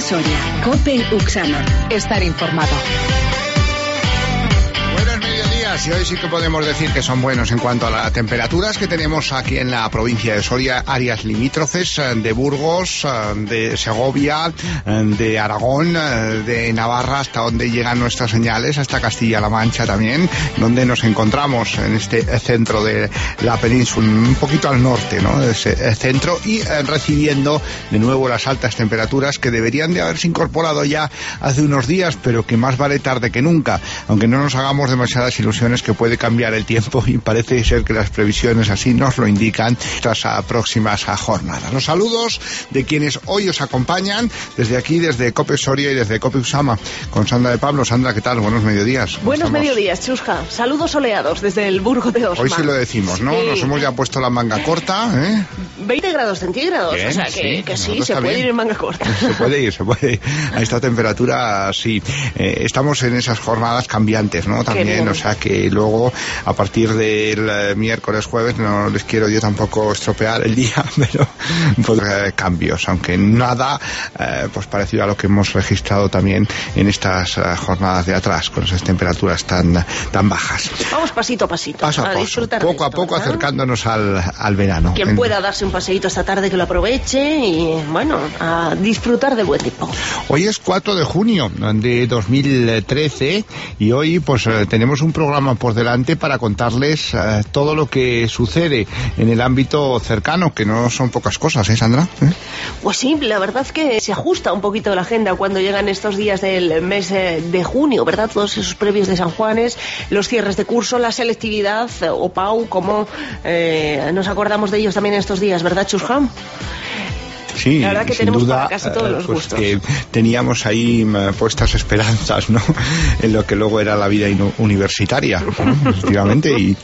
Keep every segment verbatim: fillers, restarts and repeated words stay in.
Soria. COPE Uxano. Estar informado. Y hoy sí que podemos decir que son buenos en cuanto a las temperaturas que tenemos aquí en la provincia de Soria, áreas limítrofes de Burgos, de Segovia, de Aragón, de Navarra, hasta donde llegan nuestras señales, hasta Castilla-La Mancha también, donde nos encontramos en este centro de la península, un poquito al norte, ¿no?, de ese centro, y recibiendo de nuevo las altas temperaturas que deberían de haberse incorporado ya hace unos días, pero que más vale tarde que nunca, aunque no nos hagamos demasiadas ilusiones que puede cambiar el tiempo, y parece ser que las previsiones así nos lo indican tras a próximas jornadas. Los saludos de quienes hoy os acompañan desde aquí, desde COPE Soria y desde COPE Usama, con Sandra de Pablo. Sandra, ¿qué tal? Buenos mediodías. Buenos mediodías, Chusca. Saludos soleados desde el Burgo de Osma. Hoy sí lo decimos, ¿no? Sí. Nos hemos ya puesto la manga corta, ¿eh? veinte grados centígrados, bien, o sea que sí, que sí se puede bien. Ir en manga corta. Se puede ir, se puede ir. A esta temperatura, sí. Eh, estamos en esas jornadas cambiantes, ¿no? También, o sea que luego, a partir del miércoles, jueves, no les quiero yo tampoco estropear el día, pero pues, eh, cambios, aunque nada eh, pues parecido a lo que hemos registrado también en estas uh, jornadas de atrás, con esas temperaturas tan tan bajas. Vamos pasito a pasito, paso a, a paso, disfrutar poco de esto, a poco, ¿verdad?, acercándonos al, al verano. Quien en... pueda darse un paseíto esta tarde, que lo aproveche y, bueno, a disfrutar del buen tiempo. Hoy es cuatro de junio de dos mil trece y hoy pues eh, tenemos un programa por delante para contarles eh, todo lo que sucede en el ámbito cercano, que no son pocas cosas, ¿eh, Sandra? ¿Eh? Pues sí, la verdad es que se ajusta un poquito la agenda cuando llegan estos días del mes eh, de junio, ¿verdad? Todos esos previos de San Juanes, los cierres de curso, la selectividad, eh, O P A U, como eh, nos acordamos de ellos también estos días, ¿verdad, Chusjam? Sí, la verdad que sin tenemos duda, para casi todos los pues gustos. Que teníamos ahí uh, puestas esperanzas, ¿no?, en lo que luego era la vida universitaria, ¿no?, efectivamente, y,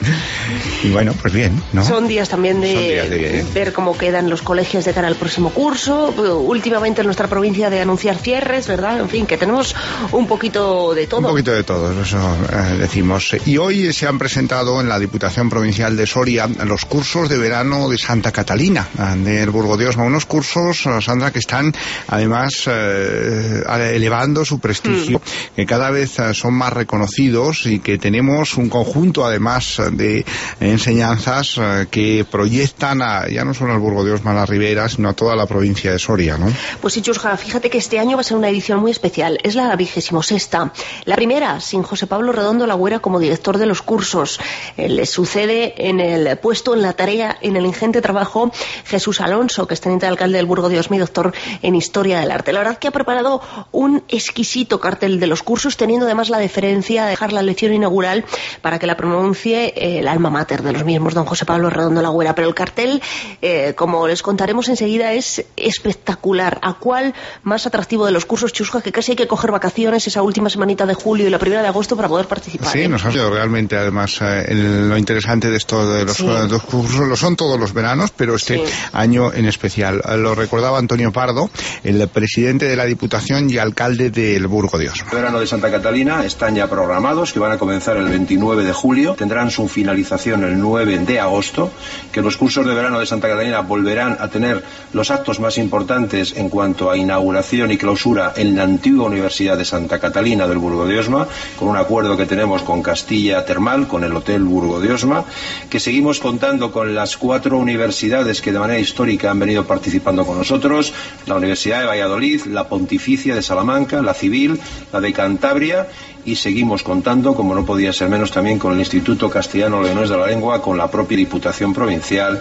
y bueno, pues bien, ¿no? Son días también de, días de ver cómo quedan los colegios de cara al próximo curso, últimamente en nuestra provincia de anunciar cierres, ¿verdad? En fin, que tenemos un poquito de todo. Un poquito de todo, eso eh, decimos. Y hoy se han presentado en la Diputación Provincial de Soria los cursos de verano de Santa Catalina, del Burgo de Osma, unos cursos, Sandra, que están además eh, elevando su prestigio, mm. que cada vez son más reconocidos y que tenemos un conjunto además de enseñanzas eh, que proyectan a, ya no solo al Burgo de Osma, a la Ribera, sino a toda la provincia de Soria, ¿no? Pues sí, Chusja, fíjate que este año va a ser una edición muy especial, es la vigésimo sexta, la primera sin José Pablo Redondo Lagüera como director de los cursos. Eh, le sucede en el puesto, en la tarea, en el ingente trabajo, Jesús Alonso, que es teniente alcalde del Burgo de Osma y doctor en Historia del Arte. La verdad que ha preparado un exquisito cartel de los cursos, teniendo además la deferencia de dejar la lección inaugural para que la pronuncie eh, el alma mater de los mismos, don José Pablo Redondo Lagüera. Pero el cartel, eh, como les contaremos enseguida, es espectacular. ¿A cuál más atractivo de los cursos, Chusca, que casi hay que coger vacaciones esa última semanita de julio y la primera de agosto para poder participar? Sí, ¿eh? nos ha sido realmente, además, eh, el, lo interesante de esto de los, sí. los cursos, lo son todos los veranos, pero este sí. año en especial. Lo recordaba Antonio Pardo, el presidente de la Diputación y alcalde del Burgo de Osma. El verano de Santa Catalina están ya programados, que van a comenzar el veintinueve de julio, tendrán su finalización el nueve de agosto, que los cursos de verano de Santa Catalina volverán a tener los actos más importantes en cuanto a inauguración y clausura en la antigua Universidad de Santa Catalina del Burgo de Osma, con un acuerdo que tenemos con Castilla Termal, con el Hotel Burgo de Osma, que seguimos contando con las cuatro universidades que de manera histórica han venido participando con nosotros, la Universidad de Valladolid, la Pontificia de Salamanca, la Civil, la de Cantabria, y seguimos contando, como no podía ser menos, también con el Instituto Castellano Leonés de la Lengua, con la propia Diputación Provincial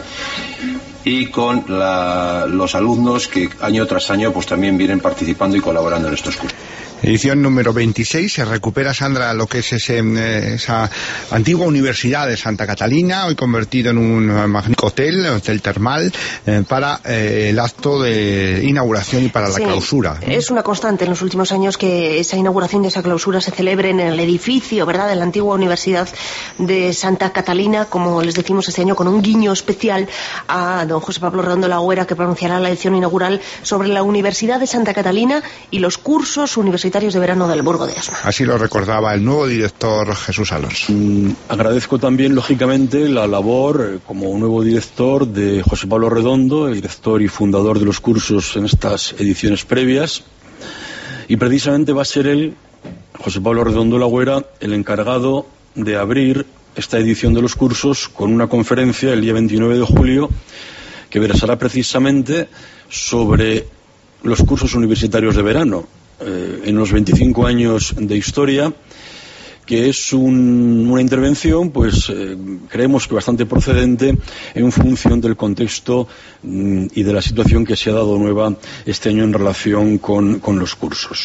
y con la, los alumnos que año tras año pues también vienen participando y colaborando en estos cursos. Edición número veintiséis, se recupera, Sandra, lo que es ese, esa antigua Universidad de Santa Catalina, hoy convertido en un magnífico hotel, hotel termal, eh, para eh, el acto de inauguración y para la sí, clausura, ¿no? Es una constante en los últimos años que esa inauguración y esa clausura se celebre en el edificio, ¿verdad?, de la antigua Universidad de Santa Catalina, como les decimos este año, con un guiño especial a don José Pablo Redondo Lagüera, que pronunciará la lección inaugural sobre la Universidad de Santa Catalina y los cursos universitarios de verano del Burgo de Osma. Así lo recordaba el nuevo director Jesús Alonso. Mm, agradezco también, lógicamente, la labor eh, como nuevo director de José Pablo Redondo, el director y fundador de los cursos en estas ediciones previas. Y precisamente va a ser él, José Pablo Redondo Lagüera, el encargado de abrir esta edición de los cursos con una conferencia el día veintinueve de julio que versará precisamente sobre los cursos universitarios de verano eh, en los veinticinco años de historia, que es un, una intervención, pues eh, creemos que bastante procedente en función del contexto mm, y de la situación que se ha dado nueva este año en relación con, con los cursos.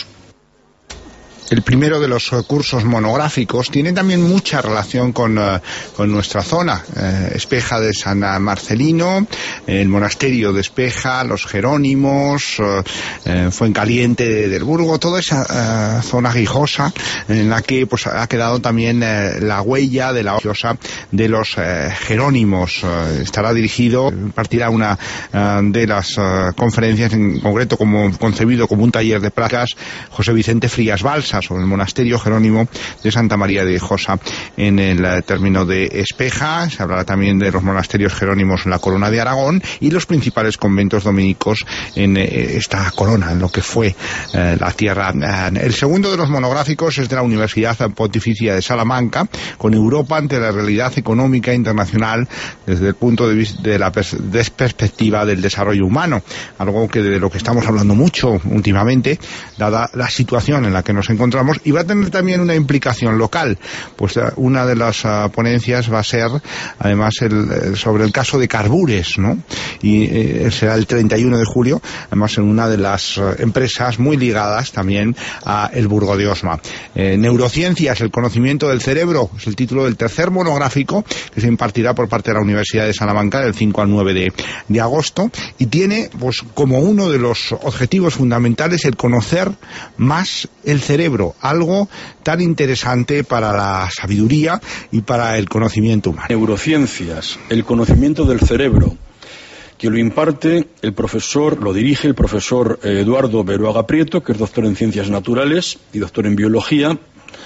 El primero de los cursos monográficos tiene también mucha relación con, uh, con nuestra zona. Eh, Espeja de San Marcelino, el monasterio de Espeja, los Jerónimos, uh, eh, Fuencaliente del Burgo, toda esa uh, zona guijosa en la que pues ha quedado también uh, la huella de la religiosa de los uh, Jerónimos. Uh, estará dirigido, partirá una uh, de las uh, conferencias, en concreto como concebido como un taller de prácticas, José Vicente Frías Balsa, sobre el monasterio jerónimo de Santa María de Josa en el uh, término de Espeja. Se hablará también de los monasterios jerónimos en la Corona de Aragón y los principales conventos dominicos en eh, esta corona, en lo que fue eh, la tierra. Eh, el segundo de los monográficos es de la Universidad Pontificia de Salamanca, con Europa ante la realidad económica internacional desde el punto de vista de la pers de perspectiva del desarrollo humano, algo que de lo que estamos hablando mucho últimamente, dada la situación en la que nos encontramos. Y va a tener también una implicación local, pues una de las uh, ponencias va a ser además el, el, sobre el caso de Carbures, ¿no? Y eh, será el treinta y uno de julio, además en una de las uh, empresas muy ligadas también a el Burgo de Osma. Eh, Neurociencias, el conocimiento del cerebro, es el título del tercer monográfico que se impartirá por parte de la Universidad de Salamanca del cinco al nueve de, de agosto, y tiene pues como uno de los objetivos fundamentales el conocer más el cerebro, algo tan interesante para la sabiduría y para el conocimiento humano. Neurociencias, el conocimiento del cerebro, que lo imparte el profesor, lo dirige el profesor Eduardo Beruaga Prieto, que es doctor en Ciencias Naturales y doctor en Biología,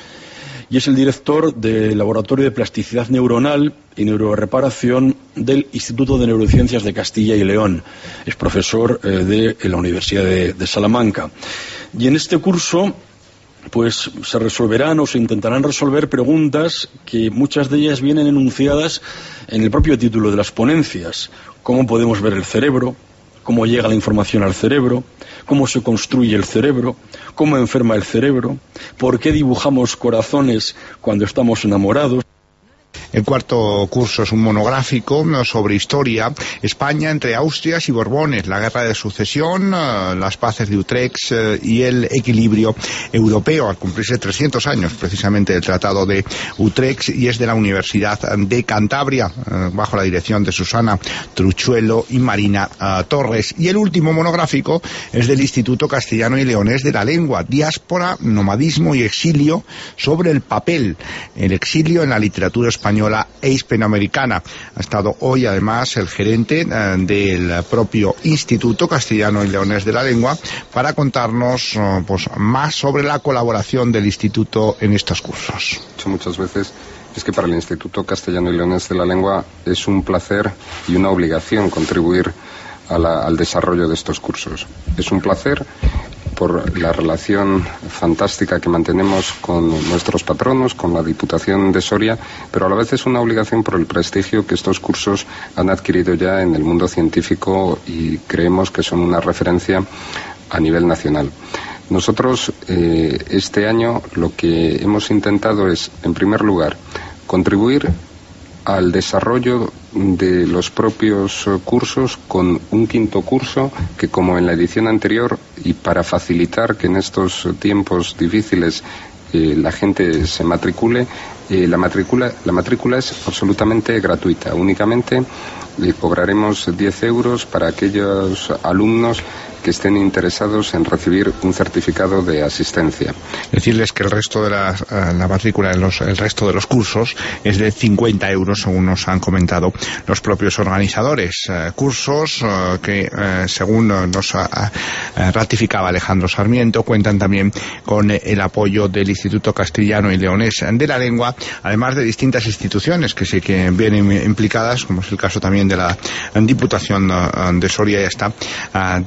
y es el director del Laboratorio de Plasticidad Neuronal y Neuroreparación del Instituto de Neurociencias de Castilla y León. Es profesor eh, de la Universidad de, de Salamanca. Y en este curso pues se resolverán o se intentarán resolver preguntas que muchas de ellas vienen enunciadas en el propio título de las ponencias. ¿Cómo podemos ver el cerebro? ¿Cómo llega la información al cerebro? ¿Cómo se construye el cerebro? ¿Cómo enferma el cerebro? ¿Por qué dibujamos corazones cuando estamos enamorados? El cuarto curso es un monográfico sobre historia, España entre Austrias y Borbones, la guerra de sucesión, las paces de Utrecht y el equilibrio europeo, al cumplirse trescientos años precisamente del Tratado de Utrecht, y es de la Universidad de Cantabria, bajo la dirección de Susana Truchuelo y Marina uh, Torres. Y el último monográfico es del Instituto Castellano y Leonés de la Lengua, diáspora, nomadismo y exilio, sobre el papel, el exilio en la literatura española e hispanoamericana. Ha estado hoy además el gerente eh, del propio Instituto Castellano y Leonés de la Lengua para contarnos eh, pues, más sobre la colaboración del Instituto en estos cursos. Muchas veces es que para el Instituto Castellano y Leonés de la Lengua es un placer y una obligación contribuir a la, al desarrollo de estos cursos. Es un placer por la relación fantástica que mantenemos con nuestros patronos, con la Diputación de Soria, pero a la vez es una obligación por el prestigio que estos cursos han adquirido ya en el mundo científico y creemos que son una referencia a nivel nacional. Nosotros eh, este año lo que hemos intentado es, en primer lugar, contribuir al desarrollo de los propios cursos con un quinto curso que, como en la edición anterior, y para facilitar que en estos tiempos difíciles eh, la gente se matricule, eh, la matrícula la matrícula es absolutamente gratuita. Únicamente eh, cobraremos diez euros para aquellos alumnos que estén interesados en recibir un certificado de asistencia. Decirles que el resto de la, la matrícula, los, el resto de los cursos es de cincuenta euros, según nos han comentado los propios organizadores. Eh, cursos eh, que, eh, según nos eh, ratificaba Alejandro Sarmiento, cuentan también con el apoyo del Instituto Castellano y Leonés de la Lengua, además de distintas instituciones que sí que vienen implicadas, como es el caso también de la Diputación de Soria. Ya está, a diez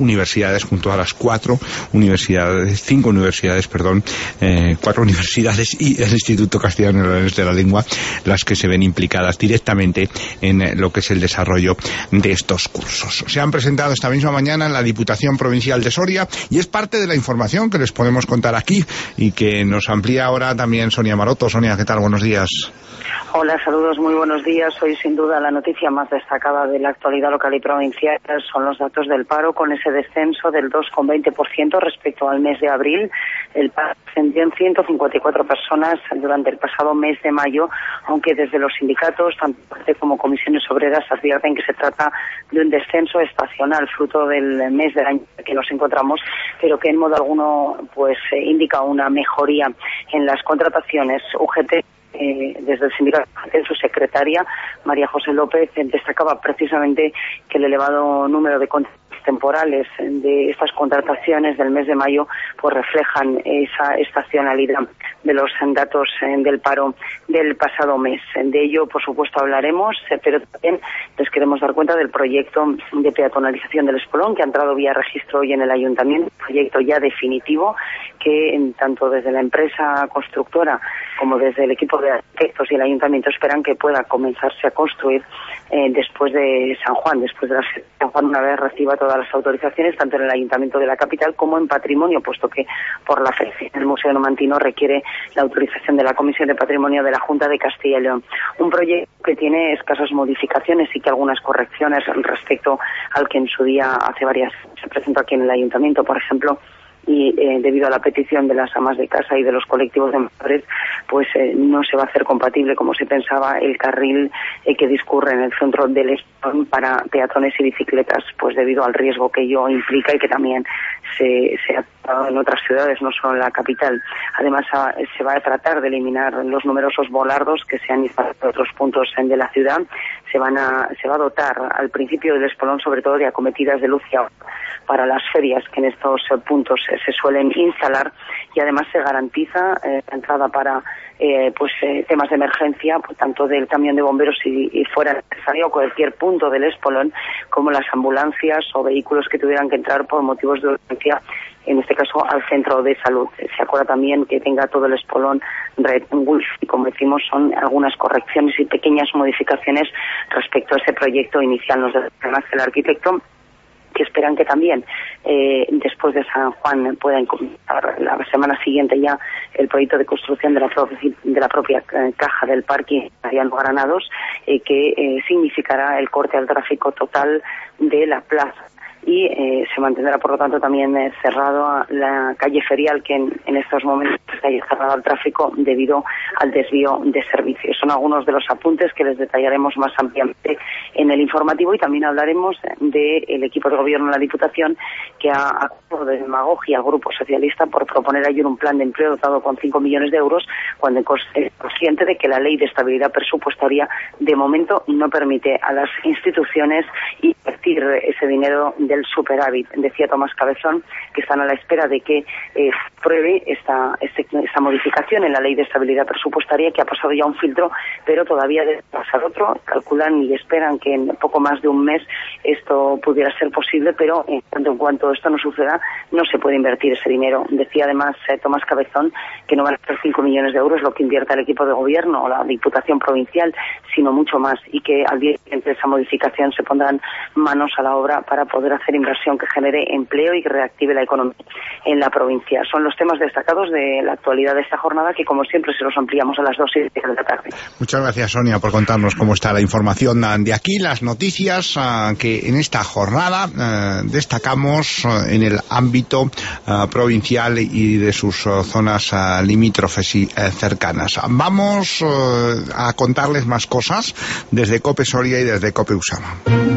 universidades, junto a las cuatro universidades, cinco universidades, perdón, eh, cuatro universidades y el Instituto Castellano y Leonés de la Lengua, las que se ven implicadas directamente en lo que es el desarrollo de estos cursos. Se han presentado esta misma mañana en la Diputación Provincial de Soria y es parte de la información que les podemos contar aquí y que nos amplía ahora también Sonia Maroto. Sonia, ¿qué tal? Buenos días. Hola, saludos, muy buenos días. Hoy sin duda la noticia más destacada de la actualidad local y provincial son los datos del paro, con ese descenso del dos coma veinte por ciento respecto al mes de abril. El paro ascendió en ciento cincuenta y cuatro personas durante el pasado mes de mayo, aunque desde los sindicatos, tanto como comisiones obreras, advierten que se trata de un descenso estacional, fruto del mes del año en que nos encontramos, pero que en modo alguno pues eh, indica una mejoría en las contrataciones. U G T Eh, desde el sindicato, en su secretaria, María José López, destacaba precisamente que el elevado número de contratos temporales de estas contrataciones del mes de mayo pues reflejan esa estacionalidad de los datos del paro del pasado mes. De ello, por supuesto, hablaremos, pero también les queremos dar cuenta del proyecto de peatonalización del Espolón, que ha entrado vía registro hoy en el Ayuntamiento, un proyecto ya definitivo que tanto desde la empresa constructora como desde el equipo de arquitectos y el Ayuntamiento esperan que pueda comenzarse a construir eh, después de San Juan, después de la San Juan, una vez reciba todas las autorizaciones, tanto en el Ayuntamiento de la capital como en Patrimonio, puesto que por la fecha el Museo Numantino requiere la autorización de la Comisión de Patrimonio de la Junta de Castilla y León. Un proyecto que tiene escasas modificaciones y que algunas correcciones respecto al que en su día hace varias se presentó aquí en el Ayuntamiento, por ejemplo, y eh, debido a la petición de las amas de casa y de los colectivos de madres, pues eh, no se va a hacer compatible, como se pensaba, el carril eh, que discurre en el centro del Espolón para peatones y bicicletas, pues debido al riesgo que ello implica y que también se, se ha tratado en otras ciudades, no solo en la capital. Además, a, se va a tratar de eliminar los numerosos volardos que se han instalado en otros puntos de la ciudad. Se van a, se va a dotar al principio del Espolón, sobre todo, de acometidas de luz y agua para las ferias que en estos eh, puntos eh, se suelen instalar, y además se garantiza eh, la entrada para eh, pues eh, temas de emergencia, pues, tanto del camión de bomberos y, y fuera necesario, o cualquier punto del Espolón, como las ambulancias o vehículos que tuvieran que entrar por motivos de urgencia, en este caso al centro de salud. Se acuerda también que tenga todo el Espolón red wifi, como decimos, son algunas correcciones y pequeñas modificaciones respecto a ese proyecto inicial. Nos dice además el arquitecto que esperan que también eh, después de San Juan puedan comenzar la semana siguiente ya el proyecto de construcción de la, pro de la propia eh, caja del parque Mariano Granados, eh, que eh, significará el corte al tráfico total de la plaza. Y eh, se mantendrá, por lo tanto, también eh, cerrado la calle Ferial, que en, en estos momentos está cerrada al tráfico debido al desvío de servicios. Son algunos de los apuntes que les detallaremos más ampliamente en el informativo, y también hablaremos del equipo de gobierno de la Diputación, que ha acusado de demagogia al Grupo Socialista por proponer ayer un plan de empleo dotado con cinco millones de euros, cuando es consciente de que la Ley de Estabilidad Presupuestaria de momento no permite a las instituciones invertir ese dinero del superávit. Decía Tomás Cabezón que están a la espera de que eh, pruebe esta, este, esta modificación en la Ley de Estabilidad Presupuestaria, que ha pasado ya un filtro, pero todavía debe pasar otro. Calculan y esperan que en poco más de un mes esto pudiera ser posible, pero en cuanto, en cuanto esto no suceda, no se puede invertir ese dinero. Decía además eh, Tomás Cabezón que no van a ser cinco millones de euros lo que invierta el equipo de gobierno o la Diputación Provincial, sino mucho más, y que al día siguiente de esa modificación se pondrán manos a la obra para poder hacer inversión que genere empleo y que reactive la economía en la provincia. Son los temas destacados de la actualidad de esta jornada, que como siempre se los ampliamos a las dos y media de la tarde. Muchas gracias, Sonia, por contarnos cómo está la información de aquí, las noticias uh, que en esta jornada uh, destacamos uh, en el ámbito uh, provincial y de sus uh, zonas uh, limítrofes y uh, cercanas. Vamos uh, a contarles más cosas desde COPE Soria y desde COPE Usama.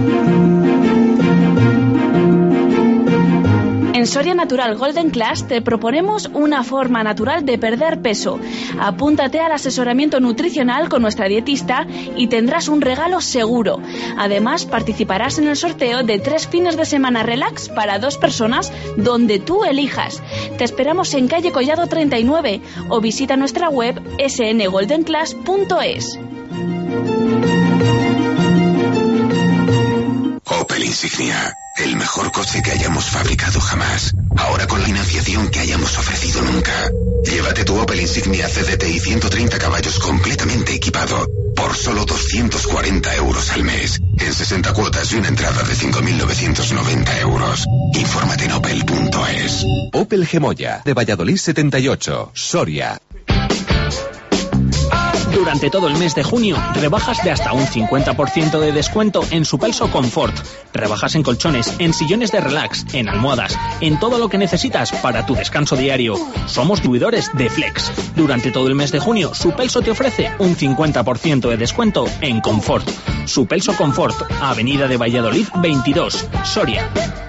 En Soria Natural Golden Class te proponemos una forma natural de perder peso. Apúntate al asesoramiento nutricional con nuestra dietista y tendrás un regalo seguro. Además, participarás en el sorteo de tres fines de semana relax para dos personas donde tú elijas. Te esperamos en calle Collado treinta y nueve o visita nuestra web s n golden class punto es. Opel Insignia. El mejor coche que hayamos fabricado jamás. Ahora con la financiación que hayamos ofrecido nunca. Llévate tu Opel Insignia C D T I ciento treinta caballos completamente equipado por solo doscientos cuarenta euros al mes. En sesenta cuotas y una entrada de cinco mil novecientos noventa euros. Infórmate en opel punto es. Opel Gemoya, de Valladolid setenta y ocho, Soria. Durante todo el mes de junio, rebajas de hasta un cincuenta por ciento de descuento en Supelso Confort. Rebajas en colchones, en sillones de relax, en almohadas, en todo lo que necesitas para tu descanso diario. Somos distribuidores de Flex. Durante todo el mes de junio, Supelso te ofrece un cincuenta por ciento de descuento en Confort. Supelso Confort, Avenida de Valladolid veintidós, Soria.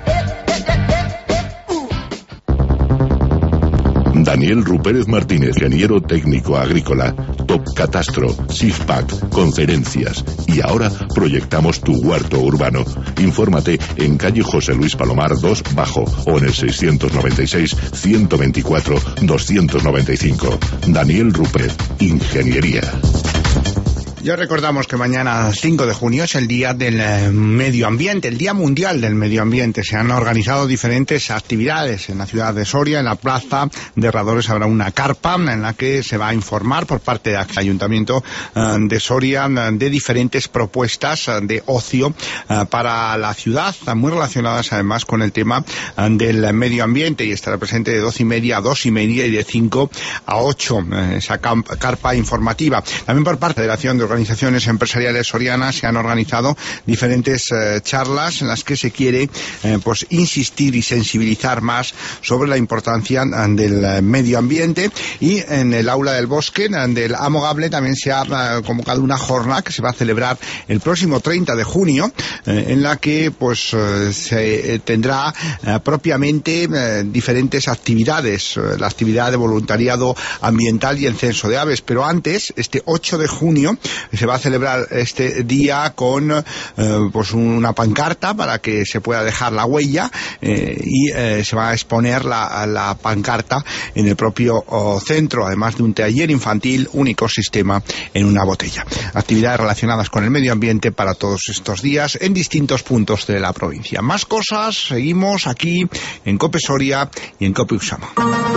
Daniel Rupérez Martínez, ingeniero técnico agrícola, Top Catastro, SIFPAC, Conferencias. Y ahora proyectamos tu huerto urbano. Infórmate en calle José Luis Palomar dos Bajo o en el seiscientos noventa y seis, ciento veinticuatro, doscientos noventa y cinco. Daniel Rupérez, Ingeniería. Ya recordamos que mañana, cinco de junio, es el Día del eh, Medio Ambiente, el Día Mundial del Medio Ambiente. Se han organizado diferentes actividades en la ciudad de Soria. En la plaza de Herradores habrá una carpa en la que se va a informar por parte del Ayuntamiento eh, de Soria de diferentes propuestas eh, de ocio eh, para la ciudad, muy relacionadas además con el tema eh, del medio ambiente, y estará presente de doce y media a dos y media y de cinco a ocho eh, esa carpa informativa. También por parte de la Federación de Organizaciones Empresariales Sorianas se han organizado diferentes eh, charlas en las que se quiere eh, pues insistir y sensibilizar más sobre la importancia eh, del eh, medio ambiente. Y en el aula del bosque eh, del Amogable también se ha eh, convocado una jornada que se va a celebrar el próximo treinta de junio, eh, en la que pues eh, se eh, tendrá eh, propiamente eh, diferentes actividades, eh, la actividad de voluntariado ambiental y el censo de aves. Pero antes, este ocho de junio, se va a celebrar este día con eh, pues una pancarta para que se pueda dejar la huella eh, y eh, se va a exponer la, la pancarta en el propio oh, centro, además de un taller infantil, un ecosistema en una botella. Actividades relacionadas con el medio ambiente para todos estos días en distintos puntos de la provincia. Más cosas, seguimos aquí en COPE Soria y en COPE Usama.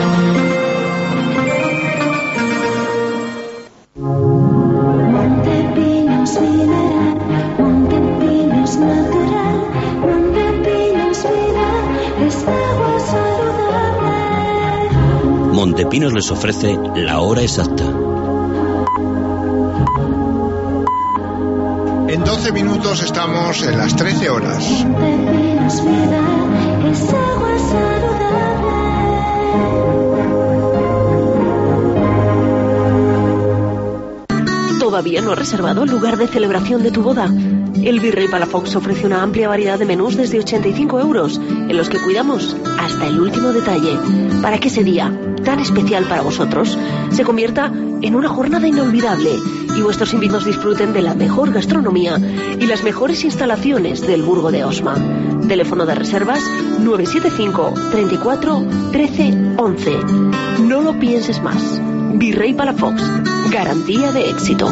Montepinos les ofrece la hora exacta. En doce minutos estamos en las trece horas. ¿Todavía no has reservado el lugar de celebración de tu boda? El Virrey Palafox ofrece una amplia variedad de menús desde ochenta y cinco euros, en los que cuidamos hasta el último detalle, para que ese día tan especial para vosotros se convierta en una jornada inolvidable y vuestros invitados disfruten de la mejor gastronomía y las mejores instalaciones del Burgo de Osma. Teléfono de reservas nueve siete cinco, treinta y cuatro, trece, once. No lo pienses más. Virrey Palafox, garantía de éxito.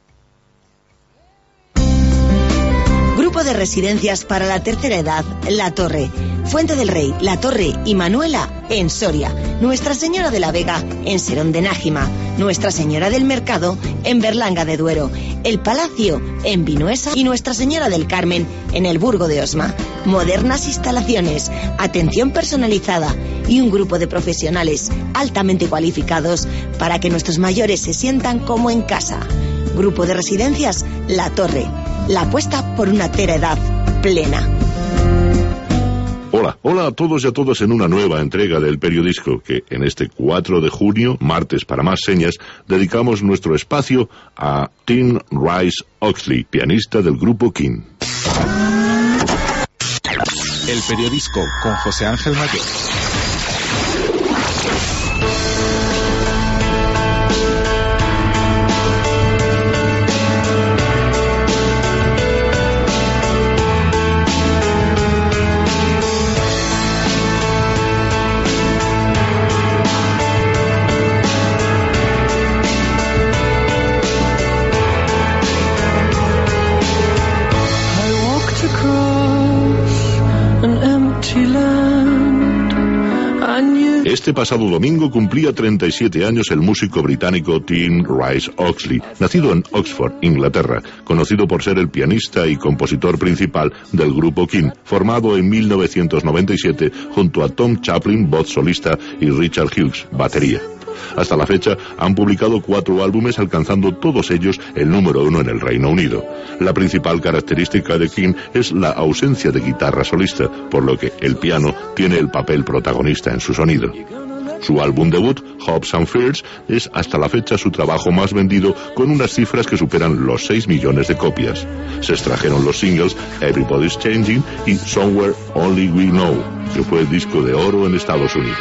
Grupo de residencias para la tercera edad, La Torre. Fuente del Rey, La Torre y Manuela en Soria. Nuestra Señora de la Vega en Serón de Nájima. Nuestra Señora del Mercado en Berlanga de Duero. El Palacio en Vinuesa y Nuestra Señora del Carmen en el Burgo de Osma. Modernas instalaciones, atención personalizada y un grupo de profesionales altamente cualificados para que nuestros mayores se sientan como en casa. Grupo de residencias La Torre. La apuesta por una tercera edad plena. Hola, hola a todos y a todas en una nueva entrega del Periodisco, que en este cuatro de junio, martes para más señas, dedicamos nuestro espacio a Tim Rice Oxley, pianista del grupo King. El Periodisco con José Ángel Mayor. Este pasado domingo cumplía treinta y siete años el músico británico Tim Rice-Oxley, nacido en Oxford, Inglaterra, conocido por ser el pianista y compositor principal del grupo King, formado en mil novecientos noventa y siete junto a Tom Chaplin, voz solista, y Richard Hughes, batería. Hasta la fecha han publicado cuatro álbumes, alcanzando todos ellos el número uno en el Reino Unido. La principal característica de King es la ausencia de guitarra solista, por lo que el piano tiene el papel protagonista en su sonido. Su álbum debut, Hopes and Fears, es hasta la fecha su trabajo más vendido, con unas cifras que superan los seis millones de copias. Se extrajeron los singles Everybody's Changing y Somewhere Only We Know, que fue disco de oro en Estados Unidos.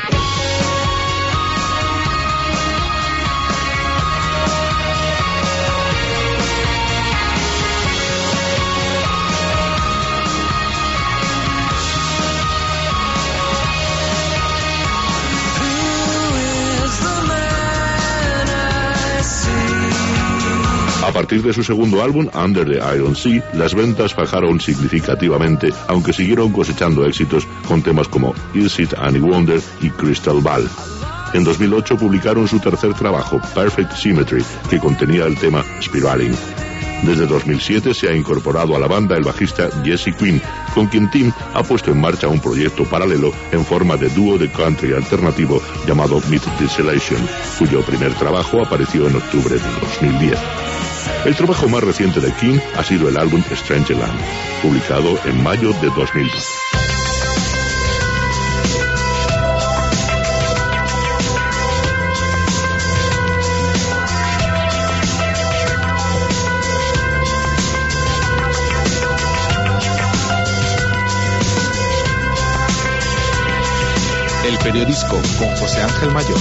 A partir de su segundo álbum, Under the Iron Sea, las ventas bajaron significativamente, aunque siguieron cosechando éxitos con temas como Is It Any Wonder y Crystal Ball. En dos mil ocho publicaron su tercer trabajo, Perfect Symmetry, que contenía el tema Spiraling. Desde dos mil siete se ha incorporado a la banda el bajista Jesse Quinn, con quien Tim ha puesto en marcha un proyecto paralelo en forma de dúo de country alternativo llamado Meet Desolation, cuyo primer trabajo apareció en octubre de dos mil diez. El trabajo más reciente de King ha sido el álbum Strangeland, publicado en mayo de dos mil doce. El periodisco con José Ángel Mayor.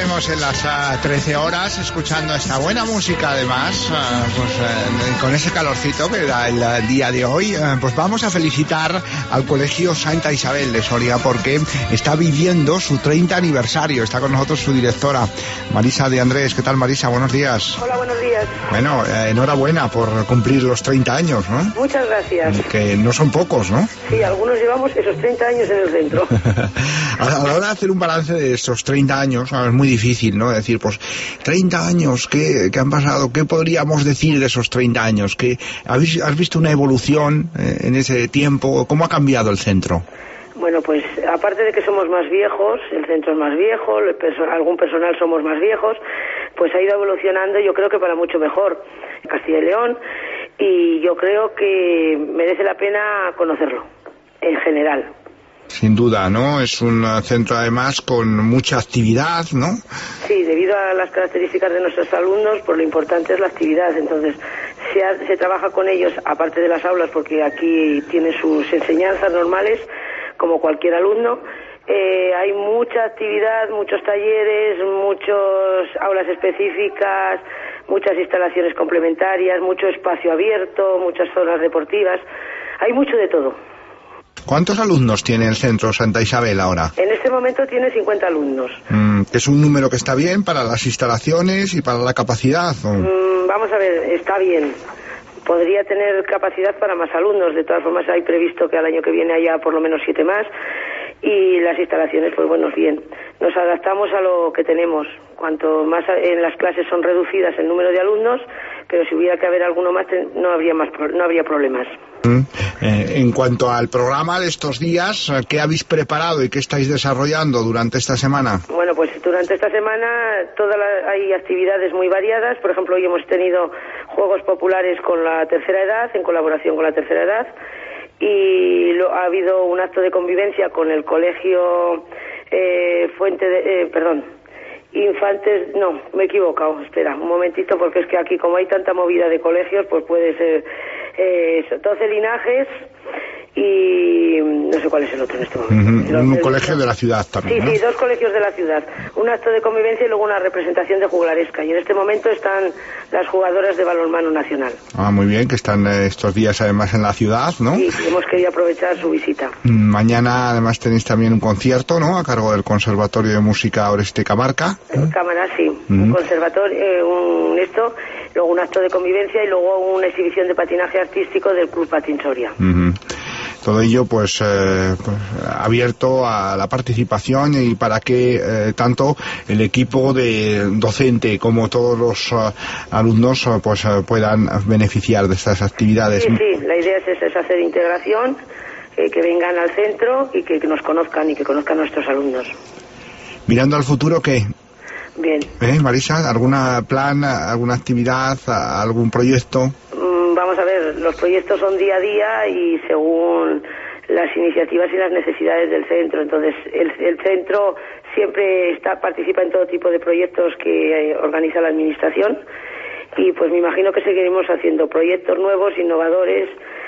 seguimos en las uh, trece horas escuchando esta buena música, además, uh, pues uh, con ese calorcito que da el uh, día de hoy. Uh, pues vamos a felicitar al Colegio Santa Isabel de Soria porque está viviendo su treinta aniversario. Está con nosotros su directora, Marisa de Andrés. ¿Qué tal, Marisa? Buenos días. Hola, buenos días. Bueno, eh, enhorabuena por cumplir los treinta años, ¿no? Muchas gracias. Que no son pocos, ¿no? Sí, algunos llevamos esos treinta años en el centro. A la hora de hacer un balance de estos treinta años, es muy difícil, ¿no? Decir, pues, treinta años, ¿qué, qué han pasado? ¿Qué podríamos decir de esos treinta años? ¿Qué, habéis, ¿Has visto una evolución eh, en ese tiempo? ¿Cómo ha cambiado el centro? Bueno, pues aparte de que somos más viejos, el centro es más viejo, el perso- algún personal somos más viejos, pues ha ido evolucionando, yo creo que para mucho mejor, Castilla y León, y yo creo que merece la pena conocerlo, en general. Sin duda, ¿no? Es un centro además con mucha actividad, ¿no? Sí, debido a las características de nuestros alumnos, pues lo importante es la actividad. Entonces, se, ha, se trabaja con ellos, aparte de las aulas, porque aquí tienen sus enseñanzas normales, como cualquier alumno. Eh, hay mucha actividad, muchos talleres, muchas aulas específicas, muchas instalaciones complementarias, mucho espacio abierto, muchas zonas deportivas. Hay mucho de todo. ¿Cuántos alumnos tiene el centro Santa Isabel ahora? En este momento tiene cincuenta alumnos. Mm, ¿Es un número que está bien para las instalaciones y para la capacidad? ¿O? Mm, vamos a ver, está bien. Podría tener capacidad para más alumnos. De todas formas, hay previsto que al año que viene haya por lo menos siete más. Y las instalaciones, pues bueno, bien. Nos adaptamos a lo que tenemos. Cuanto más en las clases son reducidas el número de alumnos, pero si hubiera que haber alguno más, no habría más, no habría problemas. Mm. Eh, en cuanto al programa de estos días, ¿qué habéis preparado y qué estáis desarrollando durante esta semana? Bueno, pues durante esta semana toda la, hay actividades muy variadas. Por ejemplo, hoy hemos tenido juegos populares con la tercera edad, en colaboración con la tercera edad, y lo, ha habido un acto de convivencia con el colegio eh, Fuente de... Eh, perdón, Infantes... No, me he equivocado, espera, un momentito, porque es que aquí como hay tanta movida de colegios, pues puede ser... Eh, doce linajes y no sé cuál es el otro en este momento. Uh-huh. Un colegio de la ciudad también, Sí, ¿no? sí, dos colegios de la ciudad. Un acto de convivencia y luego una representación de juglaresca. Y en este momento están las jugadoras de balonmano nacional. Ah, muy bien, que están eh, estos días además en la ciudad, ¿no? Sí, hemos querido aprovechar su visita. Mañana además tenéis también un concierto, ¿no? A cargo del Conservatorio de Música Oreste Camarca. En Cámara, sí. Uh-huh. Un conservatorio, eh, un esto, luego un acto de convivencia y luego una exhibición de patinaje artístico del Club Patín Soria. Uh-huh. Todo ello pues, eh, pues abierto a la participación y para que eh, tanto el equipo de docente como todos los uh, alumnos uh, pues uh, puedan beneficiar de estas actividades. Sí, sí, la idea es esa, es hacer integración, eh, que vengan al centro y que, que nos conozcan y que conozcan a nuestros alumnos. Mirando al futuro, ¿qué? Bien. ¿Eh, Marisa? ¿Algún plan, alguna actividad, algún proyecto? Mm, vamos a ver, los proyectos son día a día y según las iniciativas y las necesidades del centro. Entonces, el, el centro siempre está participa en todo tipo de proyectos que eh, organiza la administración y pues me imagino que seguiremos haciendo proyectos nuevos, innovadores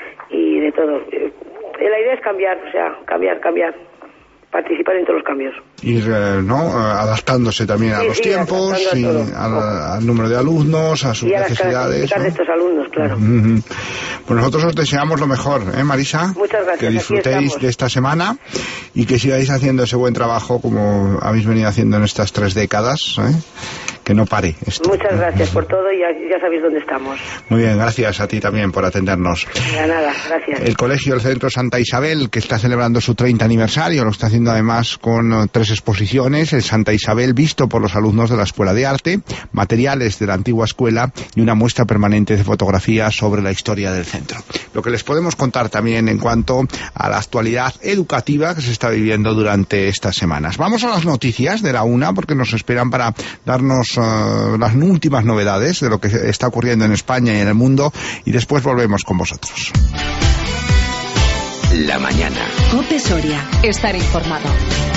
y de todo. Eh, la idea es cambiar, o sea, cambiar, cambiar. Participar en todos los cambios. Ir, eh, ¿no? adaptándose también a sí, los sí, tiempos, y al, al número de alumnos, a sus y a necesidades. Las ¿no? de estos alumnos, claro. Uh-huh. Pues nosotros os deseamos lo mejor, ¿eh, Marisa? Muchas gracias. Que disfrutéis de esta semana y que sigáis haciendo ese buen trabajo como habéis venido haciendo en estas tres décadas, ¿eh? Que no pare esto. Muchas gracias por todo y ya, ya sabéis dónde estamos. Muy bien, gracias a ti también por atendernos. De nada, gracias. El Colegio del Centro Santa Isabel, que está celebrando su treinta aniversario, lo está haciendo además con uh, tres exposiciones: el Santa Isabel visto por los alumnos de la Escuela de Arte, materiales de la antigua escuela y una muestra permanente de fotografías sobre la historia del centro. Lo que les podemos contar también en cuanto a la actualidad educativa que se está viviendo durante estas semanas. Vamos a las noticias de la una, porque nos esperan para darnos uh, las últimas novedades de lo que está ocurriendo en España y en el mundo, y después volvemos con vosotros. La mañana. COPE Soria. Estar informado.